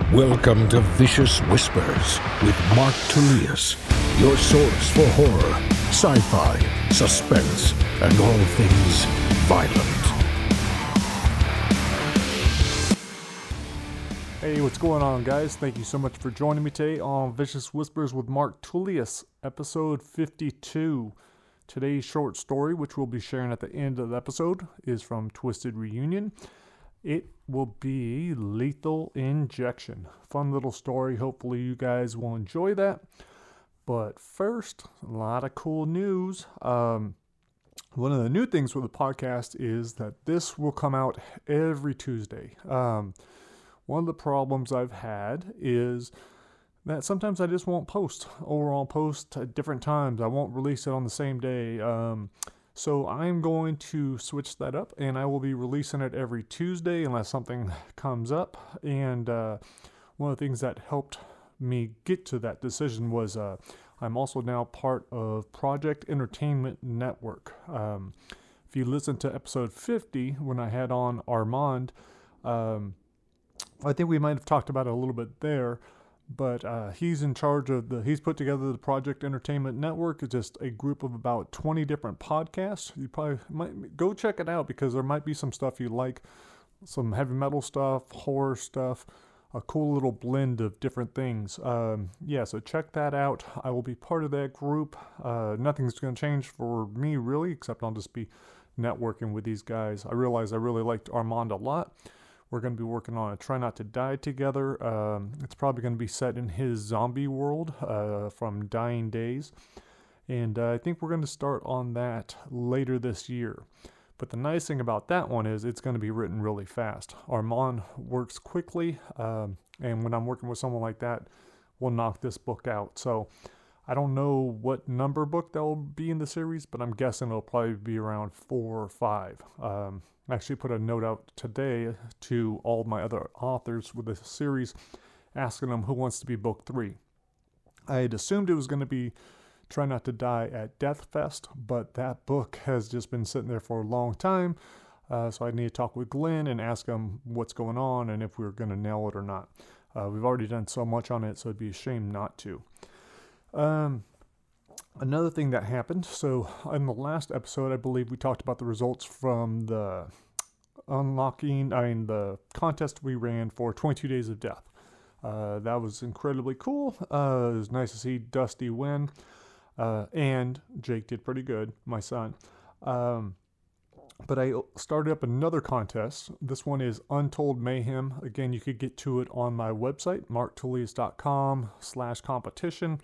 Welcome to Vicious Whispers with Mark Tullius, your source for horror, sci-fi, suspense, and all things violent. Hey, what's going on, guys? Thank you so much for joining me today on Vicious Whispers with Mark Tullius, episode 52. Today's short story, which we'll be sharing at the end of the episode, is from Twisted Reunion. It will be Lethal Injection. Fun little story. Hopefully you guys will enjoy that. But first, a lot of cool news. One of the new things with the podcast is that this will come out every Tuesday. One of the problems I've had is that sometimes I just won't post at different times. I won't release it on the same day. So I'm going to switch that up, and I will be releasing it every Tuesday unless something comes up. And one of the things that helped me get to that decision was I'm also now part of Project Entertainment Network. If you listen to episode 50, when I had on Armand, I think we might have talked about it a little bit there. But he's in charge of he's put together the Project Entertainment Network. It's just a group of about 20 different podcasts. You probably might go check it out because there might be some stuff you like, some heavy metal stuff, horror stuff, a cool little blend of different things. So check that out. I will be part of that group. Nothing's going to change for me really, except I'll just be networking with these guys. I realized I really liked Armand a lot. We're going to be working on a Try Not to Die together. It's probably going to be set in his zombie world from Dying Days. And I think we're going to start on that later this year. But the nice thing about that one is it's going to be written really fast. Armand works quickly. And when I'm working with someone like that, we'll knock this book out. So I don't know what number book that will be in the series, but I'm guessing it'll probably be around 4 or 5. I actually put a note out today to all my other authors with the series, asking them who wants to be book 3. I had assumed it was going to be Try Not to Die at Death Fest, but that book has just been sitting there for a long time. So I need to talk with Glenn and ask him what's going on and if we're going to nail it or not. We've already done so much on it, so it'd be a shame not to. Another thing that happened, so in the last episode, I believe we talked about the results from the the contest we ran for 22 Days of Death. That was incredibly cool. It was nice to see Dusty win, and Jake did pretty good, my son. But I started up another contest. This one is Untold Mayhem. Again, you could get to it on my website, marktullius.com/competition.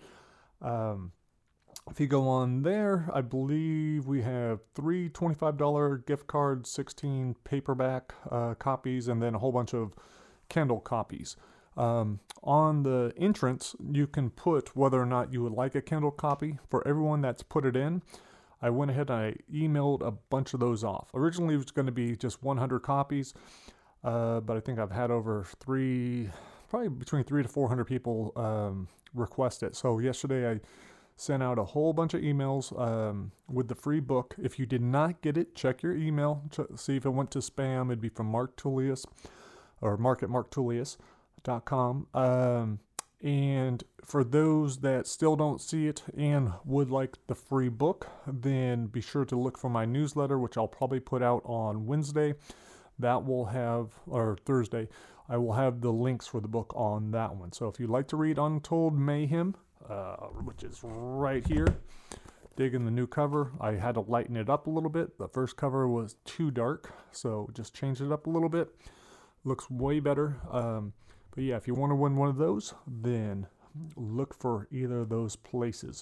If you go on there, I believe we have 3 $25 gift cards, 16 paperback copies, and then a whole bunch of Kindle copies. On the entrance, you can put whether or not you would like a Kindle copy. For everyone that's put it in, I went ahead and I emailed a bunch of those off. Originally, it was going to be just 100 copies, but I think I've had over probably between 300 to 400 people request it. So yesterday, I sent out a whole bunch of emails with the free book. If you did not get it, check your email. See if it went to spam. It'd be from Mark Tullius or mark at marktullius.com. And for those that still don't see it and would like the free book, then be sure to look for my newsletter, which I'll probably put out on Wednesday. That will have, or Thursday, I will have the links for the book on that one. So if you'd like to read Untold Mayhem, which is right here. Digging the new cover. I had to lighten it up a little bit. The first cover was too dark, so just changed it up a little bit. Looks way better. But yeah, if you want to win one of those, then look for either of those places.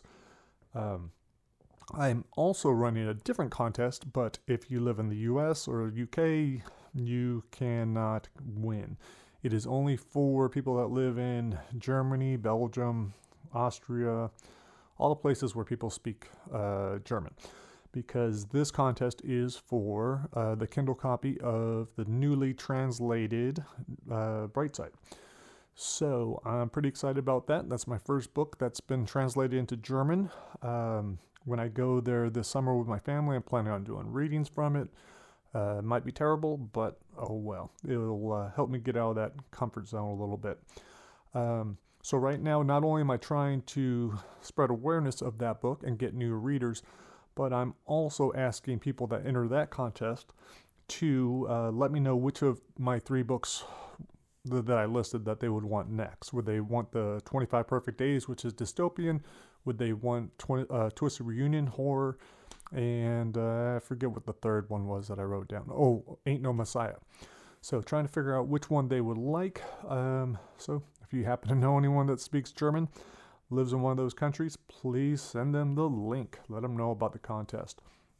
I'm also running a different contest, but if you live in the US or UK, you cannot win. It is only for people that live in Germany, Belgium, Austria, all the places where people speak German, because this contest is for the Kindle copy of the newly translated Brightside. So I'm pretty excited about that. That's my first book that's been translated into German. When I go there this summer with my family, I'm planning on doing readings from it. It might be terrible, but oh well. It'll help me get out of that comfort zone a little bit. So right now, not only am I trying to spread awareness of that book and get new readers, but I'm also asking people that enter that contest to let me know which of my 3 books that I listed that they would want next. Would they want the 25 Perfect Days, which is dystopian? Would they want Twisted Reunion, horror? And I forget what the third one was that I wrote down. Oh, Ain't No Messiah. So trying to figure out which one they would like. So if you happen to know anyone that speaks German, lives in one of those countries, please send them the link. Let them know about the contest.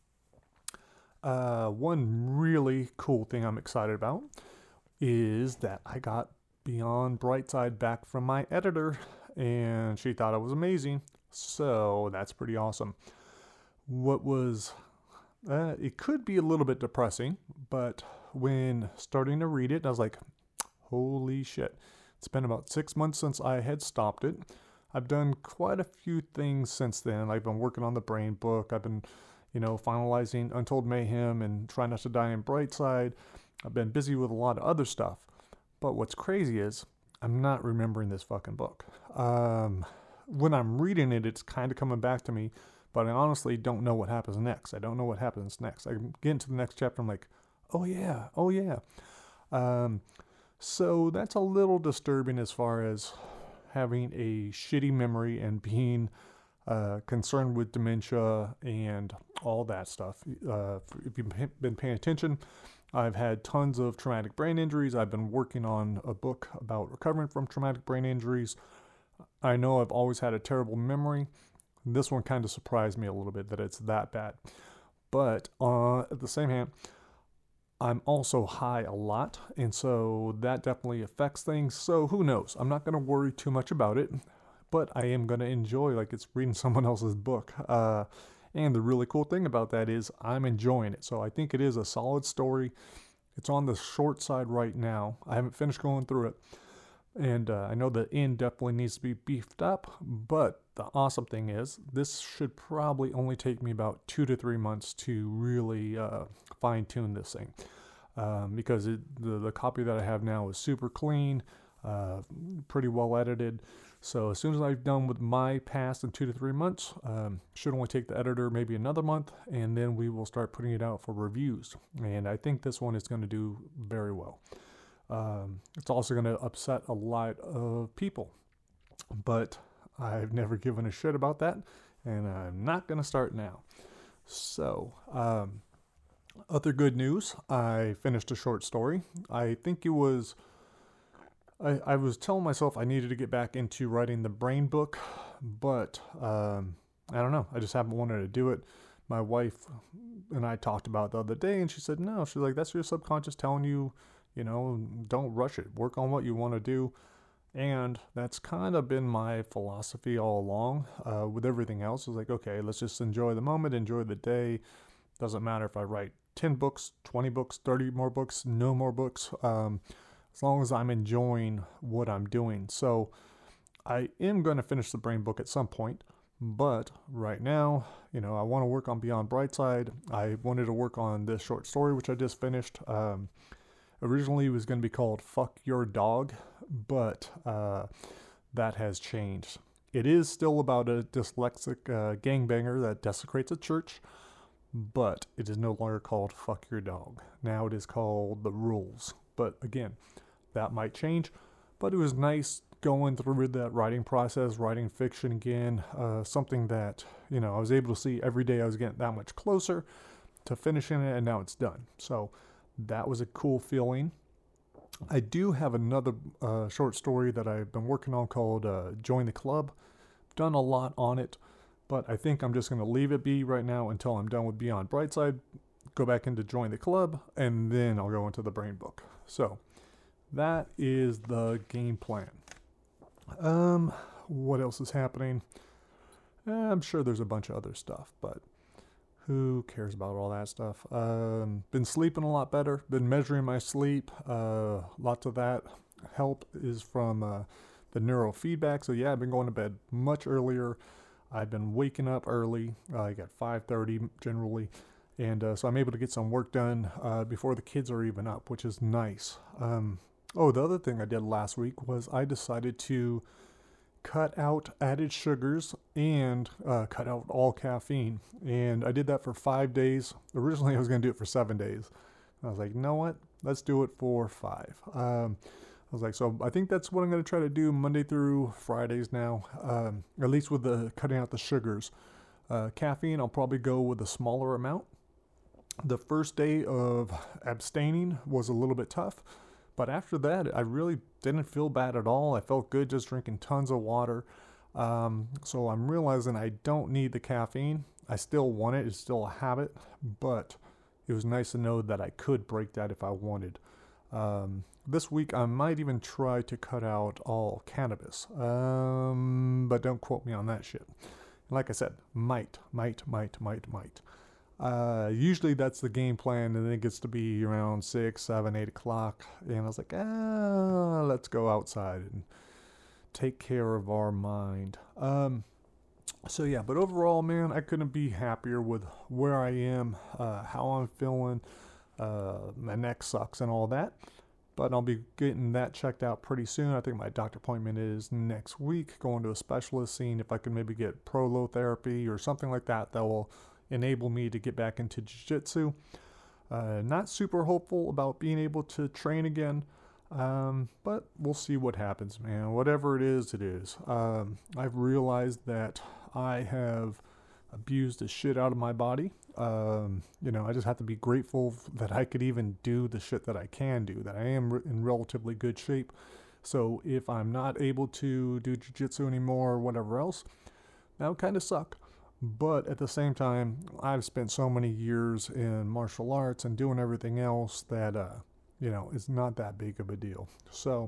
One really cool thing I'm excited about is that I got Beyond Brightside back from my editor, and she thought it was amazing. So that's pretty awesome. What was, it could be a little bit depressing, but when starting to read it, I was like, holy shit. It's been about 6 months since I had stopped it. I've done quite a few things since then. I've been working on the Brain book. I've been, finalizing Untold Mayhem and Try Not to Die in Brightside. I've been busy with a lot of other stuff. But what's crazy is I'm not remembering this fucking book. When I'm reading it, it's kind of coming back to me, but I honestly don't know what happens next. I don't know what happens next. I get into the next chapter, I'm like, oh yeah. So that's a little disturbing as far as having a shitty memory and being concerned with dementia and all that stuff. If you've been paying attention, I've had tons of traumatic brain injuries. I've been working on a book about recovering from traumatic brain injuries. I know I've always had a terrible memory. This one kind of surprised me a little bit that it's that bad. But at the same hand, I'm also high a lot, and so that definitely affects things. So who knows? I'm not going to worry too much about it, but I am going to enjoy like it's reading someone else's book. And the really cool thing about that is I'm enjoying it. So I think it is a solid story. It's on the short side right now. I haven't finished going through it. And I know the end definitely needs to be beefed up, but the awesome thing is this should probably only take me about 2 to 3 months to really fine tune this thing. Because the copy that I have now is super clean, pretty well edited. So as soon as I'm done with my past in 2 to 3 months, should only take the editor maybe another month, and then we will start putting it out for reviews. And I think this one is going to do very well. It's also going to upset a lot of people, but I've never given a shit about that, and I'm not going to start now. So, other good news, I finished a short story. I think it was, I was telling myself I needed to get back into writing the Brain book, but I don't know, I just haven't wanted to do it. My wife and I talked about it the other day, and she said, no, she's like, that's your subconscious telling you, don't rush it. Work on what you want to do. And that's kind of been my philosophy all along with everything else. It's like, okay, let's just enjoy the moment, enjoy the day. Doesn't matter if I write 10 books, 20 books, 30 more books, no more books, as long as I'm enjoying what I'm doing. So I am going to finish the Brain book at some point. But right now, I want to work on Beyond Brightside. I wanted to work on this short story, which I just finished. Originally, it was going to be called Fuck Your Dog, but that has changed. It is still about a dyslexic gangbanger that desecrates a church, but it is no longer called Fuck Your Dog. Now it is called The Rules. But again, that might change. But it was nice going through that writing process, writing fiction again, something that, I was able to see every day I was getting that much closer to finishing it, and now it's done. So that was a cool feeling. I do have another short story that I've been working on called Join the Club. Done a lot on it, but I think I'm just going to leave it be right now until I'm done with Beyond Brightside, go back into Join the Club, and then I'll go into the Brain book. So that is the game plan. What else is happening? I'm sure there's a bunch of other stuff, but who cares about all that stuff? Been sleeping a lot better. Been measuring my sleep. Lots of that help is from the neurofeedback. So yeah, I've been going to bed much earlier. I've been waking up early, like at 5:30 generally, And so I'm able to get some work done before the kids are even up, which is nice. The other thing I did last week was I decided to cut out added sugars and cut out all caffeine. And I did that for 5 days. Originally, I was going to do it for 7 days. I was like, you know what? Let's do it for 5. I was like, so I think that's what I'm going to try to do Monday through Fridays now, at least with the cutting out the sugars. Caffeine, I'll probably go with a smaller amount. The first day of abstaining was a little bit tough, but after that, I really didn't feel bad at all. I felt good just drinking tons of water. So I'm realizing I don't need the caffeine. I still want it. It's still a habit, but it was nice to know that I could break that if I wanted. This week, I might even try to cut out all cannabis, but don't quote me on that shit. Like I said, might. Usually that's the game plan, and then it gets to be around 6, 7, 8 o'clock, and I was like, let's go outside and take care of our mind. But overall, man, I couldn't be happier with where I am, how I'm feeling. My neck sucks and all that, but I'll be getting that checked out pretty soon. I think my doctor appointment is next week, going to a specialist, seeing if I can maybe get prolotherapy or something like that will enable me to get back into jiu-jitsu. Not super hopeful about being able to train again, but we'll see what happens, man. Whatever it is, it is. I've realized that I have abused the shit out of my body. I just have to be grateful that I could even do the shit that I can do, that I am in relatively good shape. So if I'm not able to do jiu-jitsu anymore or whatever else, that would kind of suck. But at the same time, I've spent so many years in martial arts and doing everything else that, it's not that big of a deal. So,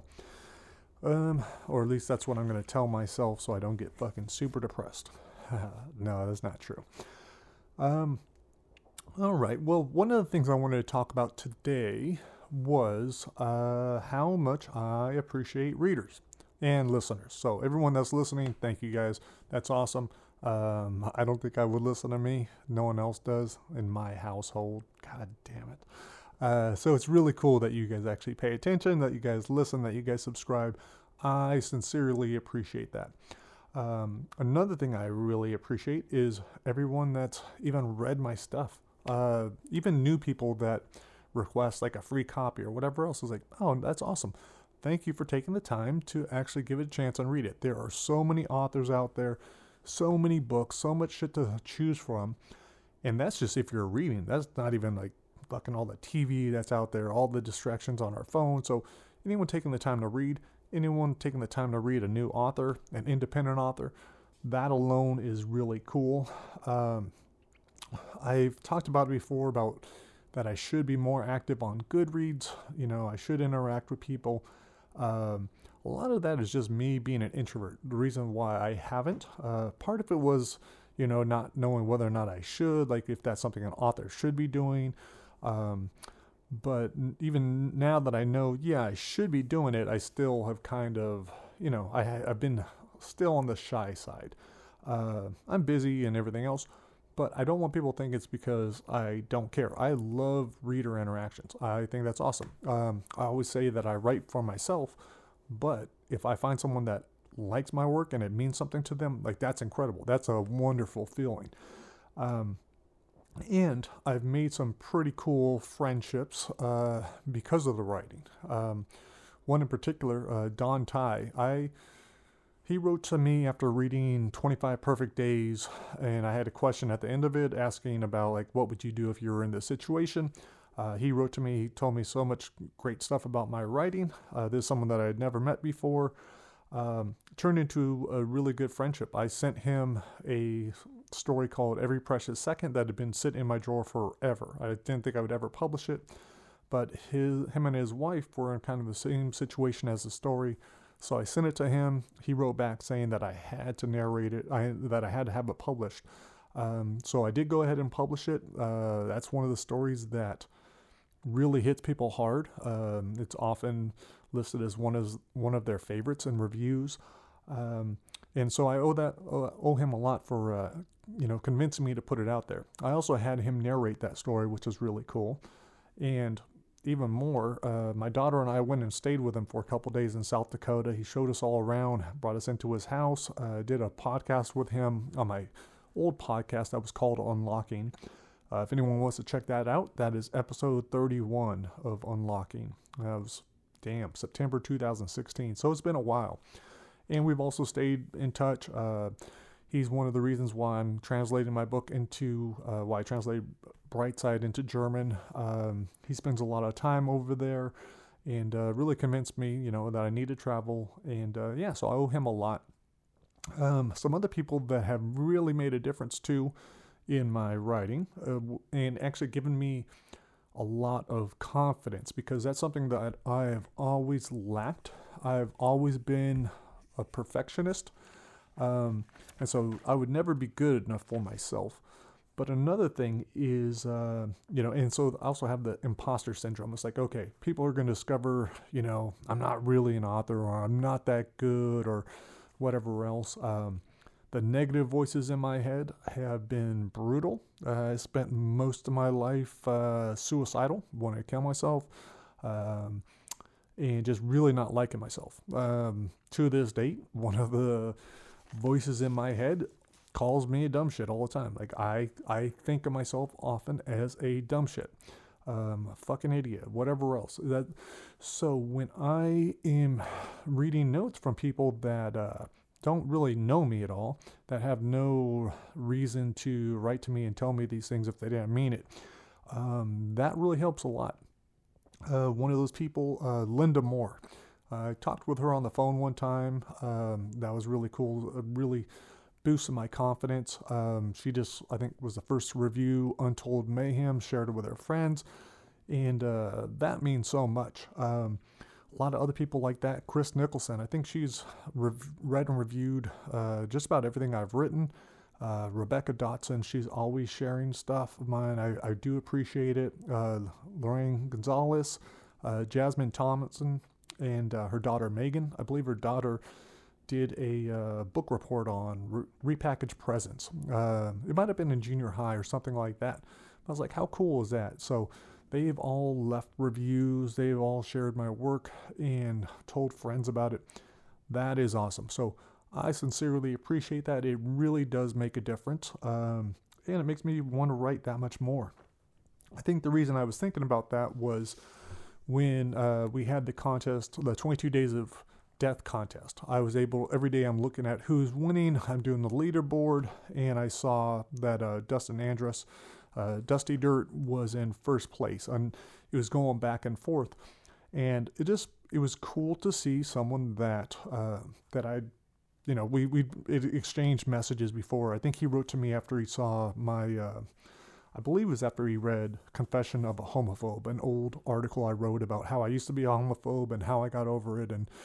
or at least that's what I'm going to tell myself so I don't get fucking super depressed. No, that's not true. All right. Well, one of the things I wanted to talk about today was how much I appreciate readers and listeners. So everyone that's listening, thank you guys. That's awesome. I don't think I would listen to me. No one else does in my household. God damn it. So it's really cool that you guys actually pay attention, that you guys listen, that you guys subscribe. I sincerely appreciate that. Another thing I really appreciate is everyone that's even read my stuff. Even new people that request like a free copy or whatever else is like, oh, that's awesome. Thank you for taking the time to actually give it a chance and read it. There are so many authors out there, so many books, so much shit to choose from. And that's just if you're reading. That's not even like fucking all the TV that's out there, all the distractions on our phone. So anyone taking the time to read, anyone taking the time to read a new author, an independent author, that alone is really cool. I've talked about it before about that I should be more active on Goodreads. I should interact with people. A lot of that is just me being an introvert. The reason why I haven't, part of it was, not knowing whether or not I should, like if that's something an author should be doing. But even now that I know, I should be doing it, I still have kind of, I've been still on the shy side. I'm busy and everything else, but I don't want people to think it's because I don't care. I love reader interactions. I think that's awesome. I always say that I write for myself, but if I find someone that likes my work and it means something to them, like that's incredible. That's a wonderful feeling. And I've made some pretty cool friendships because of the writing. One in particular, Don Tai, he wrote to me after reading 25 Perfect Days, and I had a question at the end of it asking about like, what would you do if you were in this situation? He wrote to me, he told me so much great stuff about my writing. This is someone that I had never met before. Turned into a really good friendship. I sent him a story called Every Precious Second that had been sitting in my drawer forever. I didn't think I would ever publish it, but him and his wife were in kind of the same situation as the story. So I sent it to him. He wrote back saying that I had to narrate it, that I had to have it published. So I did go ahead and publish it. That's one of the stories that really hits people hard. It's often listed as one of their favorites in reviews. And so I owe him a lot for convincing me to put it out there. I also had him narrate that story, which is really cool. And even more, my daughter and I went and stayed with him for a couple days in South Dakota. He showed us all around, brought us into his house, did a podcast with him on my old podcast that was called Unlocking. If anyone wants to check that out, that is episode 31 of Unlocking. That was, September 2016. So it's been a while. And we've also stayed in touch. He's one of the reasons why I'm translating my book into, why I translated Brightside into German. He spends a lot of time over there and really convinced me, that I need to travel. And so I owe him a lot. Some other people that have really made a difference too in my writing and actually given me a lot of confidence, because that's something that I have always lacked. I've always been a perfectionist. And so I would never be good enough for myself. But another thing is, and so I also have the imposter syndrome. It's like, okay, people are going to discover, I'm not really an author, or I'm not that good, or whatever else. The negative voices in my head have been brutal. I spent most of my life suicidal, wanting to kill myself, and just really not liking myself. To this date, one of the voices in my head calls me a dumb shit all the time. Like I think of myself often as a dumb shit, a fucking idiot, whatever else. So when I am reading notes from people that don't really know me at all, that have no reason to write to me and tell me these things if they didn't mean it, that really helps a lot. One of those people, Linda Moore. I talked with her on the phone one time. That was really cool. Really boosted my confidence. She just, I think, was the first to review Untold Mayhem, shared it with her friends, and that means so much. A lot of other people like that. Chris Nicholson, I think she's read and reviewed just about everything I've written. Rebecca Dotson, she's always sharing stuff of mine. I do appreciate it. Lorraine Gonzalez, Jasmine Tomlinson, and her daughter Megan. I believe her daughter did a book report on repackaged presents. It might have been in junior high or something like that. I was like, how cool is that? So they've all left reviews. They've all shared my work and told friends about it. That is awesome. So I sincerely appreciate that. It really does make a difference. And it makes me want to write that much more. I think the reason I was thinking about that was when we had the contest, the 22 Days of Death contest. I was able, every day I'm looking at who's winning. I'm doing the leaderboard, and I saw that Dustin Andrus, Dusty Dirt, was in first place, and it was going back and forth. And it was cool to see someone that I, we exchanged messages before. I think he wrote to me after he saw my, I believe it was after he read Confession of a Homophobe, an old article I wrote about how I used to be a homophobe and how I got over it, and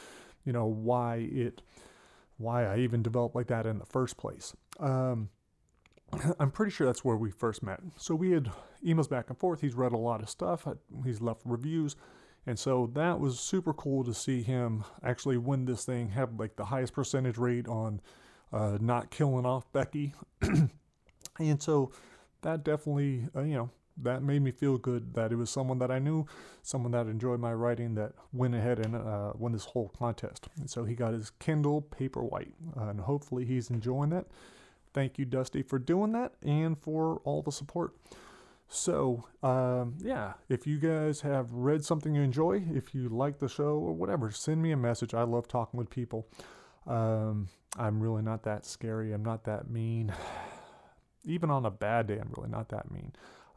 why I even developed like that in the first place. I'm pretty sure that's where we first met. So we had emails back and forth. He's read a lot of stuff. He's left reviews. And so that was super cool to see him actually win this thing, have like the highest percentage rate on not killing off Becky. And so that definitely, that made me feel good that it was someone that I knew, someone that enjoyed my writing, that went ahead and won this whole contest. And so he got his Kindle Paperwhite, and hopefully he's enjoying that. Thank you, Dusty, for doing that and for all the support. So, if you guys have read something you enjoy, if you like the show or whatever, send me a message. I love talking with people. I'm really not that scary. I'm not that mean. Even on a bad day, I'm really not that mean.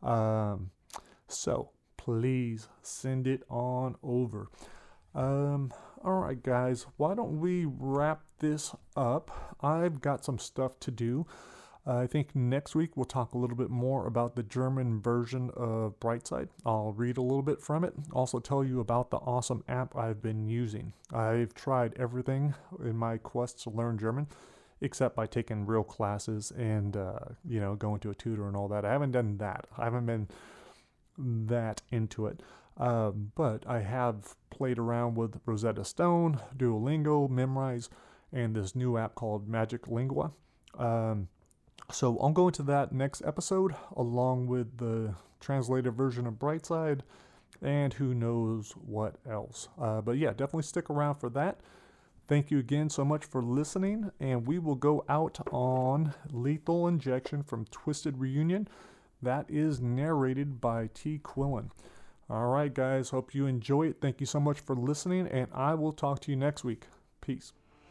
So please send it on over. All right, guys, why don't we wrap this up? I've got some stuff to do. I think next week we'll talk a little bit more about the German version of Brightside. I'll read a little bit from it. Also tell you about the awesome app I've been using. I've tried everything in my quest to learn German, except by taking real classes and, going to a tutor and all that. I haven't done that. I haven't been that into it. But I have played around with Rosetta Stone, Duolingo, Memrise, and this new app called Magic Lingua. So I'll go into that next episode, along with the translated version of Brightside, and who knows what else. But yeah, definitely stick around for that. Thank you again so much for listening, and we will go out on Lethal Injection from Twisted Reunion. That is narrated by T. Quillen. All right, guys, hope you enjoy it. Thank you so much for listening, and I will talk to you next week. Peace.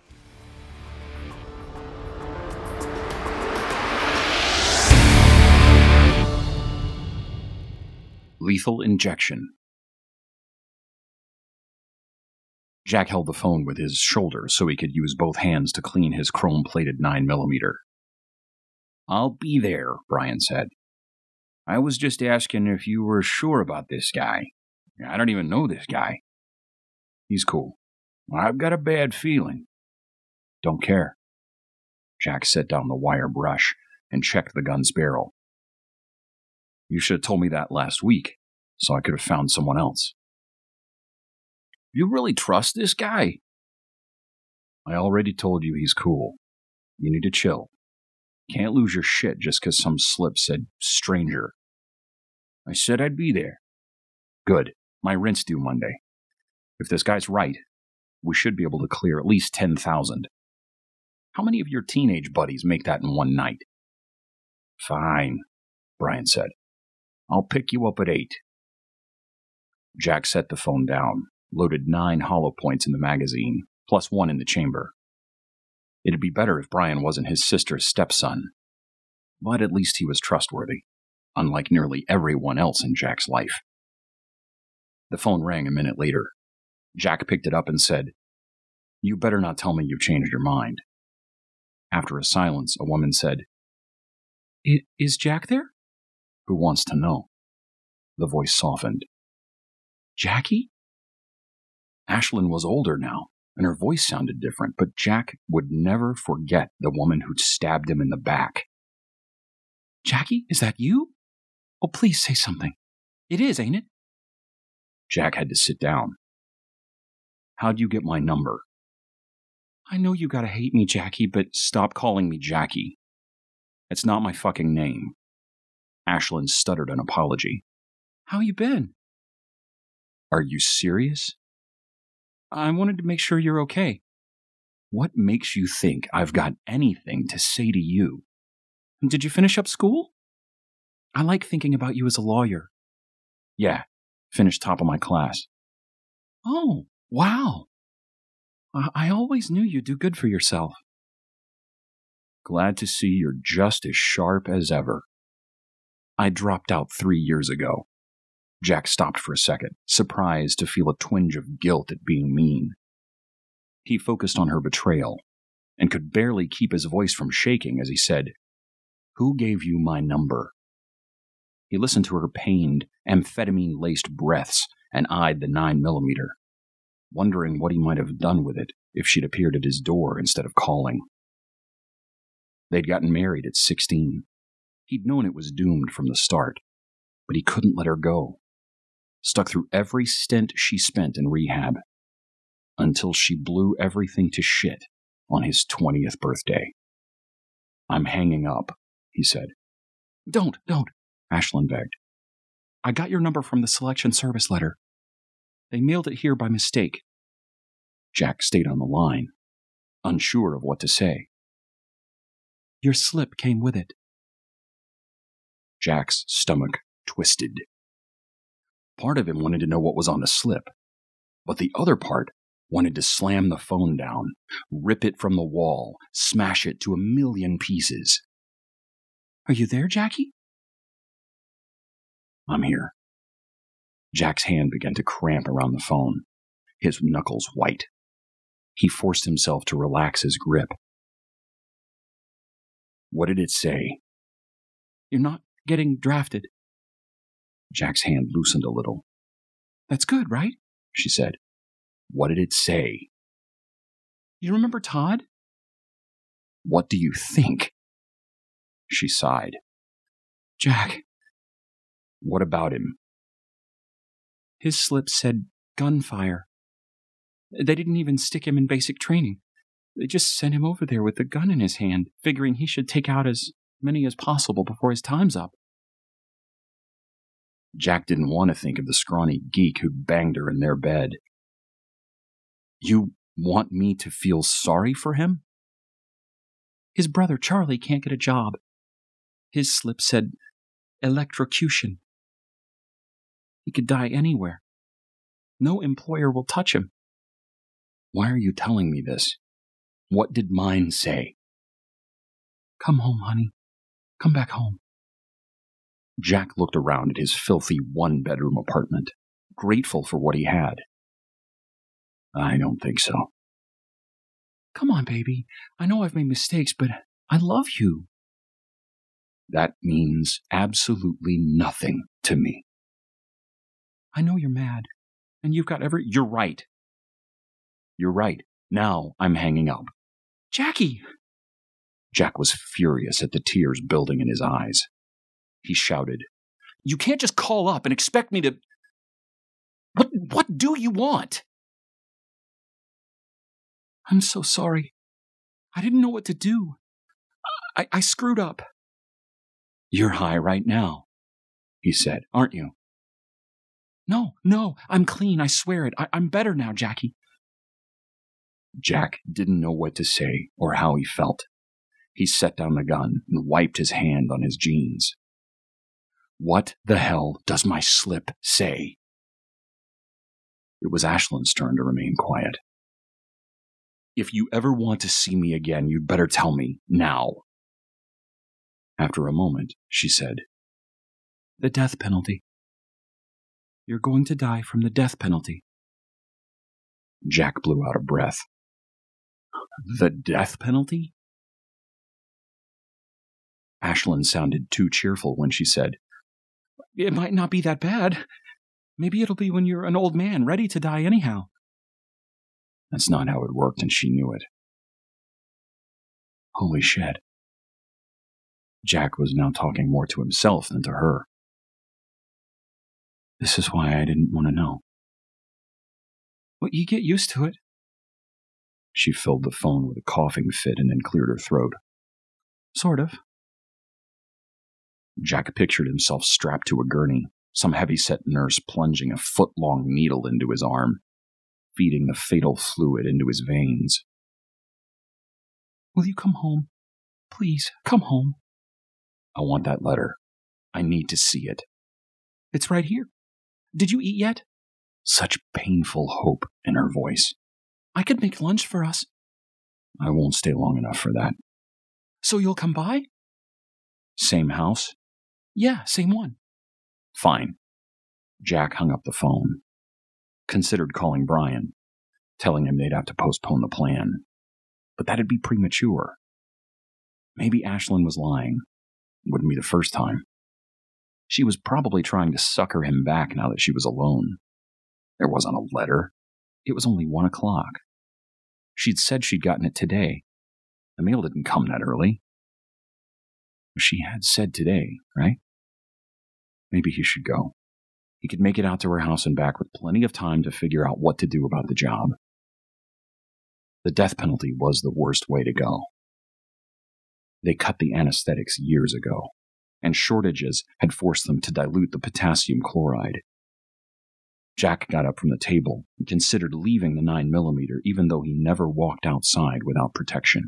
Lethal Injection. Jack held the phone with his shoulder so he could use both hands to clean his chrome-plated 9mm. "I'll be there," Brian said. "I was just asking if you were sure about this guy. I don't even know this guy." "He's cool. I've got a bad feeling." "Don't care." Jack set down the wire brush and checked the gun's barrel. "You should have told me that last week, so I could have found someone else." "You really trust this guy?" "I already told you he's cool. You need to chill. Can't lose your shit just because some slip said stranger." "I said I'd be there." "Good. My rent's due Monday. If this guy's right, we should be able to clear at least 10,000. How many of your teenage buddies make that in one night?" "Fine," Brian said. "I'll pick you up at 8. Jack set the phone down, loaded 9 hollow points in the magazine, plus 1 in the chamber. It'd be better if Brian wasn't his sister's stepson, but at least he was trustworthy, unlike nearly everyone else in Jack's life. The phone rang a minute later. Jack picked it up and said, "You better not tell me you've changed your mind." After a silence, a woman said, "Is Jack there?" "Who wants to know?" The voice softened. "Jackie?" Ashlyn was older now, and her voice sounded different, but Jack would never forget the woman who'd stabbed him in the back. "Jackie, is that you? Oh, please say something. It is, ain't it?" Jack had to sit down. "How'd you get my number?" "I know you gotta hate me, Jackie, but stop calling me Jackie. It's not my fucking name." Ashlyn stuttered an apology. "How you been?" "Are you serious?" "I wanted to make sure you're okay." "What makes you think I've got anything to say to you?" "Did you finish up school?" "I like thinking about you as a lawyer." "Yeah, finished top of my class." "Oh, wow. I always knew you'd do good for yourself." "Glad to see you're just as sharp as ever." "I dropped out 3 years ago." Jack stopped for a second, surprised to feel a twinge of guilt at being mean. He focused on her betrayal, and could barely keep his voice from shaking as he said, "Who gave you my number?" He listened to her pained, amphetamine-laced breaths and eyed the 9mm, wondering what he might have done with it if she'd appeared at his door instead of calling. They'd gotten married at 16. He'd known it was doomed from the start, but he couldn't let her go. Stuck through every stint she spent in rehab, until she blew everything to shit on his 20th birthday. "I'm hanging up," he said. Don't, Ashlyn begged. "I got your number from the selection service letter. They mailed it here by mistake." Jack stayed on the line, unsure of what to say. "Your slip came with it." Jack's stomach twisted. Part of him wanted to know what was on the slip, but the other part wanted to slam the phone down, rip it from the wall, smash it to a million pieces. "Are you there, Jackie?" "I'm here." Jack's hand began to cramp around the phone, his knuckles white. He forced himself to relax his grip. "What did it say?" "You're not getting drafted." Jack's hand loosened a little. "That's good, right?" she said. "What did it say?" "You remember Todd?" "What do you think?" She sighed. "Jack." "What about him?" "His slip said gunfire. They didn't even stick him in basic training. They just sent him over there with the gun in his hand, figuring he should take out as many as possible before his time's up. Jack didn't want to think of the scrawny geek who banged her in their bed. You want me to feel sorry for him? His brother Charlie can't get a job. His slip said electrocution. He could die anywhere. No employer will touch him. Why are you telling me this? What did mine say? Come home, honey. Come back home. Jack looked around at his filthy one-bedroom apartment, grateful for what he had. I don't think so. Come on, baby. I know I've made mistakes, but I love you. That means absolutely nothing to me. I know you're mad, and you've got You're right. You're right. Now I'm hanging up. Jackie! Jack was furious at the tears building in his eyes. He shouted, You can't just call up and expect me to... What do you want? I'm so sorry. I didn't know what to do. I screwed up. You're high right now, he said, aren't you? No, I'm clean, I swear it. I'm better now, Jackie. Jack didn't know what to say or how he felt. He set down the gun and wiped his hand on his jeans. What the hell does my slip say? It was Ashlyn's turn to remain quiet. If you ever want to see me again, you'd better tell me now. After a moment, she said, The death penalty. You're going to die from the death penalty. Jack blew out a breath. The death penalty? Ashlyn sounded too cheerful when she said, It might not be that bad. Maybe it'll be when you're an old man, ready to die anyhow. That's not how it worked, and she knew it. Holy shit. Jack was now talking more to himself than to her. This is why I didn't want to know. Well, you get used to it. She filled the phone with a coughing fit and then cleared her throat. Sort of. Jack pictured himself strapped to a gurney, some heavy-set nurse plunging a foot-long needle into his arm, feeding the fatal fluid into his veins. Will you come home? Please, come home. I want that letter. I need to see it. It's right here. Did you eat yet? Such painful hope in her voice. I could make lunch for us. I won't stay long enough for that. So you'll come by? Same house? Yeah, same one. Fine. Jack hung up the phone. Considered calling Brian, telling him they'd have to postpone the plan. But that'd be premature. Maybe Ashlyn was lying. It wouldn't be the first time. She was probably trying to sucker him back now that she was alone. There wasn't a letter. It was only 1 o'clock. She'd said she'd gotten it today. The mail didn't come that early. She had said today, right? Maybe he should go. He could make it out to her house and back with plenty of time to figure out what to do about the job. The death penalty was the worst way to go. They cut the anesthetics years ago, and shortages had forced them to dilute the potassium chloride. Jack got up from the table and considered leaving the 9mm, even though he never walked outside without protection.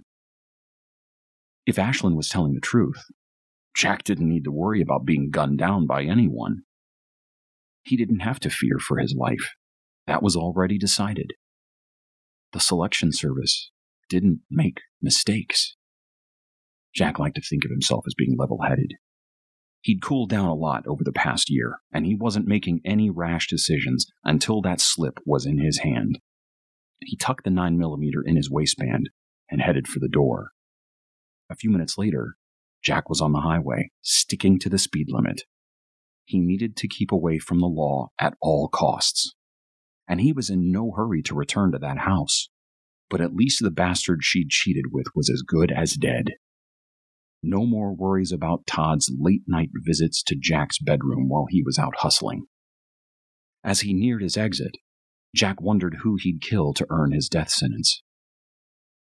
If Ashlyn was telling the truth, Jack didn't need to worry about being gunned down by anyone. He didn't have to fear for his life. That was already decided. The selection service didn't make mistakes. Jack liked to think of himself as being level-headed. He'd cooled down a lot over the past year, and he wasn't making any rash decisions until that slip was in his hand. He tucked the 9mm in his waistband and headed for the door. A few minutes later, Jack was on the highway, sticking to the speed limit. He needed to keep away from the law at all costs. And he was in no hurry to return to that house. But at least the bastard she'd cheated with was as good as dead. No more worries about Todd's late-night visits to Jack's bedroom while he was out hustling. As he neared his exit, Jack wondered who he'd kill to earn his death sentence.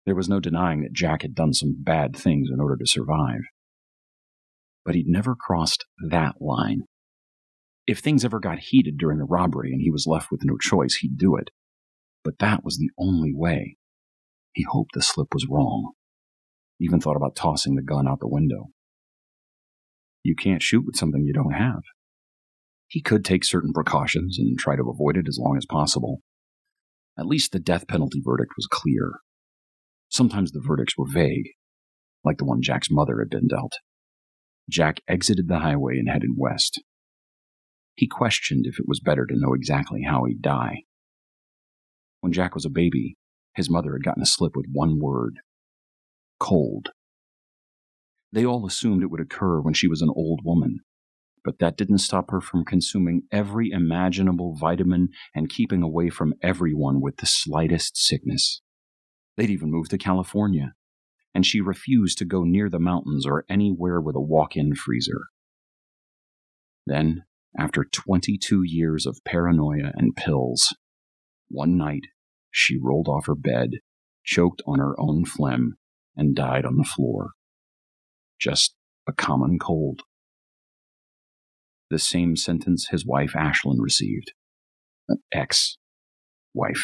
There was no denying that Jack had done some bad things in order to survive. But he'd never crossed that line. If things ever got heated during the robbery and he was left with no choice, he'd do it. But that was the only way. He hoped the slip was wrong. Even thought about tossing the gun out the window. You can't shoot with something you don't have. He could take certain precautions and try to avoid it as long as possible. At least the death penalty verdict was clear. Sometimes the verdicts were vague, like the one Jack's mother had been dealt. Jack exited the highway and headed west. He questioned if it was better to know exactly how he'd die. When Jack was a baby, his mother had gotten a slip with one word: cold. They all assumed it would occur when she was an old woman, but that didn't stop her from consuming every imaginable vitamin and keeping away from everyone with the slightest sickness. They'd even moved to California, and she refused to go near the mountains or anywhere with a walk-in freezer. Then, after 22 years of paranoia and pills, one night she rolled off her bed, choked on her own phlegm, and died on the floor. Just a common cold. The same sentence his wife Ashlyn received. An ex-wife.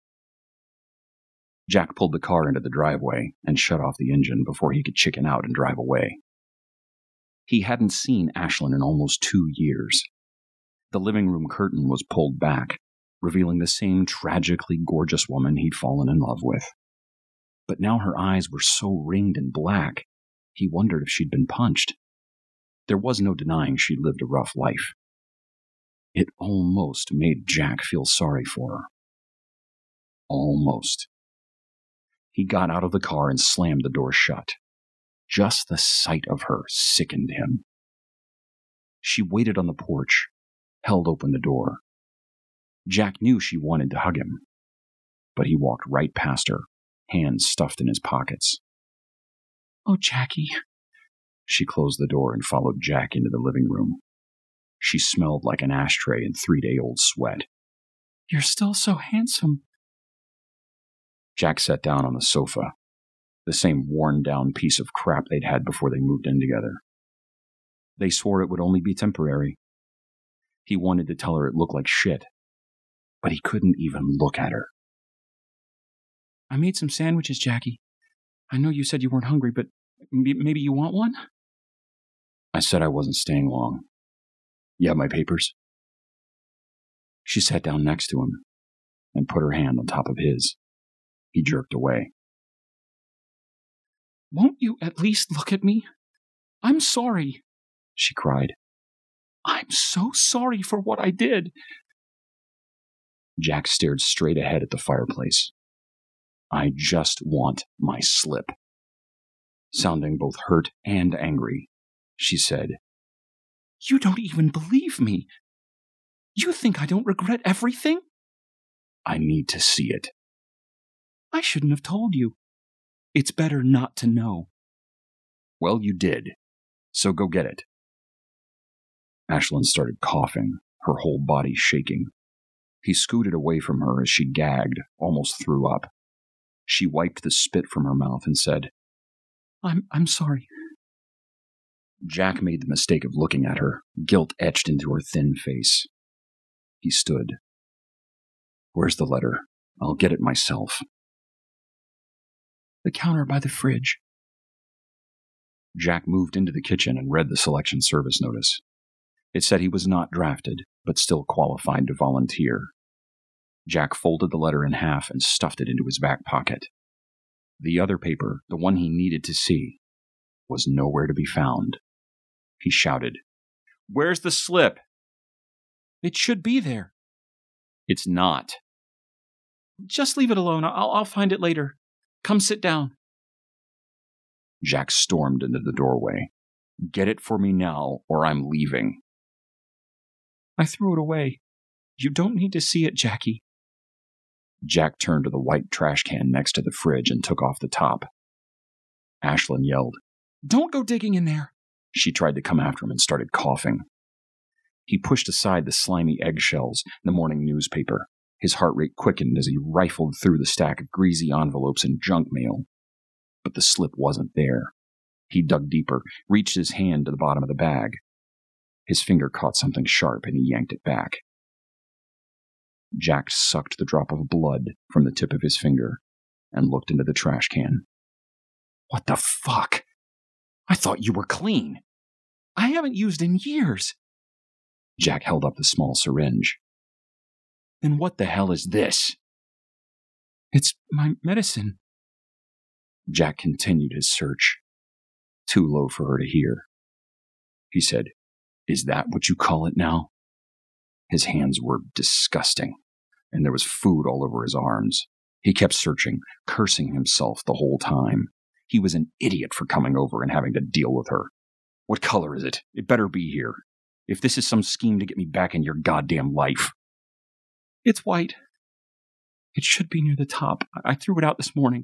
Jack pulled the car into the driveway and shut off the engine before he could chicken out and drive away. He hadn't seen Ashlyn in almost 2 years. The living room curtain was pulled back, revealing the same tragically gorgeous woman he'd fallen in love with. But now her eyes were so ringed and black, he wondered if she'd been punched. There was no denying she'd lived a rough life. It almost made Jack feel sorry for her. Almost. He got out of the car and slammed the door shut. Just the sight of her sickened him. She waited on the porch, held open the door. Jack knew she wanted to hug him, but he walked right past her, hands stuffed in his pockets. "Oh, Jackie." She closed the door and followed Jack into the living room. She smelled like an ashtray and 3-day-old sweat. "You're still so handsome." Jack sat down on the sofa, the same worn-down piece of crap they'd had before they moved in together. They swore it would only be temporary. He wanted to tell her it looked like shit, but he couldn't even look at her. "I made some sandwiches, Jackie. I know you said you weren't hungry, but maybe you want one?" I said I wasn't staying long. You have my papers? She sat down next to him and put her hand on top of his. He jerked away. "Won't you at least look at me? I'm sorry," she cried. "I'm so sorry for what I did." Jack stared straight ahead at the fireplace. "I just want my slip." Sounding both hurt and angry, she said, "You don't even believe me. You think I don't regret everything?" "I need to see it." "I shouldn't have told you. It's better not to know." "Well, you did, so go get it." Ashlyn started coughing, her whole body shaking. He scooted away from her as she gagged, almost threw up. She wiped the spit from her mouth and said, I'm sorry." Jack made the mistake of looking at her, guilt etched into her thin face. He stood. "Where's the letter? I'll get it myself." "The counter by the fridge." Jack moved into the kitchen and read the selection service notice. It said he was not drafted, but still qualified to volunteer. Jack folded the letter in half and stuffed it into his back pocket. The other paper, the one he needed to see, was nowhere to be found. He shouted, "Where's the slip?" "It should be there." "It's not." "Just leave it alone. I'll find it later. Come sit down." Jack stormed into the doorway. "Get it for me now, or I'm leaving." "I threw it away. You don't need to see it, Jackie." Jack turned to the white trash can next to the fridge and took off the top. Ashlyn yelled, "Don't go digging in there." She tried to come after him and started coughing. He pushed aside the slimy eggshells, the morning newspaper, His heart rate quickened as he rifled through the stack of greasy envelopes and junk mail. But the slip wasn't there. He dug deeper, reached his hand to the bottom of the bag. His finger caught something sharp and he yanked it back. Jack sucked the drop of blood from the tip of his finger and looked into the trash can. What the fuck? I thought you were clean. I haven't used in years. Jack held up the small syringe. Then what the hell is this? It's my medicine. Jack continued his search. Too low for her to hear. He said, Is that what you call it now? His hands were disgusting, and there was food all over his arms. He kept searching, cursing himself the whole time. He was an idiot for coming over and having to deal with her. What color is it? It better be here. If this is some scheme to get me back in your goddamn life. It's white. It should be near the top. I threw it out this morning.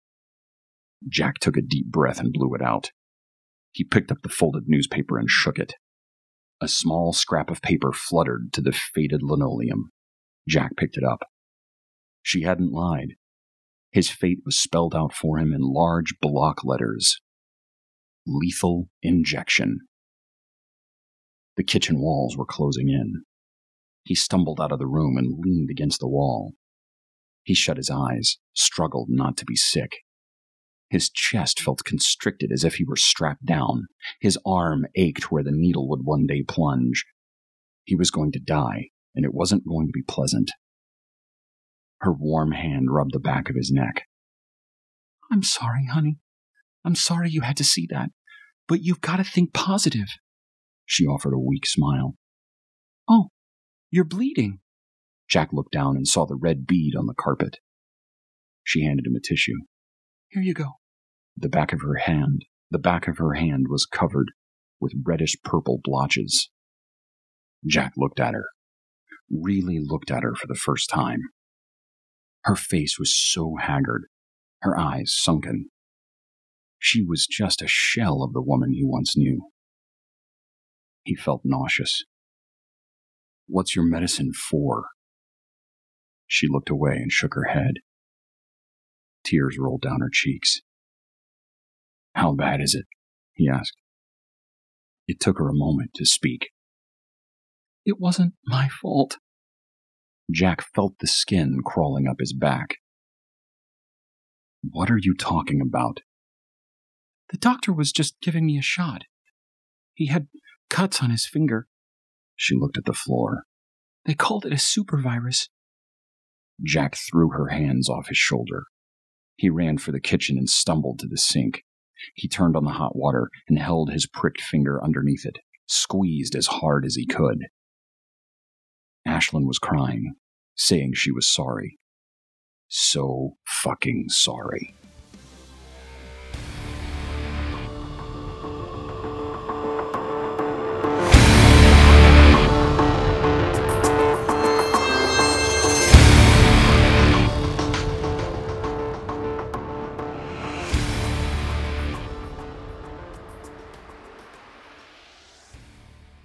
Jack took a deep breath and blew it out. He picked up the folded newspaper and shook it. A small scrap of paper fluttered to the faded linoleum. Jack picked it up. She hadn't lied. His fate was spelled out for him in large block letters. Lethal injection. The kitchen walls were closing in. He stumbled out of the room and leaned against the wall. He shut his eyes, struggled not to be sick. His chest felt constricted as if he were strapped down. His arm ached where the needle would one day plunge. He was going to die, and it wasn't going to be pleasant. Her warm hand rubbed the back of his neck. I'm sorry, honey. I'm sorry you had to see that, but you've got to think positive. She offered a weak smile. Oh, you're bleeding. Jack looked down and saw the red bead on the carpet. She handed him a tissue. Here you go. The back of her hand was covered with reddish-purple blotches. Jack looked at her, really looked at her for the first time. Her face was so haggard, her eyes sunken. She was just a shell of the woman he once knew. He felt nauseous. What's your medicine for? She looked away and shook her head. Tears rolled down her cheeks. How bad is it? He asked. It took her a moment to speak. It wasn't my fault. Jack felt the skin crawling up his back. What are you talking about? The doctor was just giving me a shot. He had cuts on his finger. She looked at the floor. They called it a supervirus. Jack threw her hands off his shoulder. He ran for the kitchen and stumbled to the sink. He turned on the hot water and held his pricked finger underneath it, squeezed as hard as he could. Ashlyn was crying, saying she was sorry. So fucking sorry.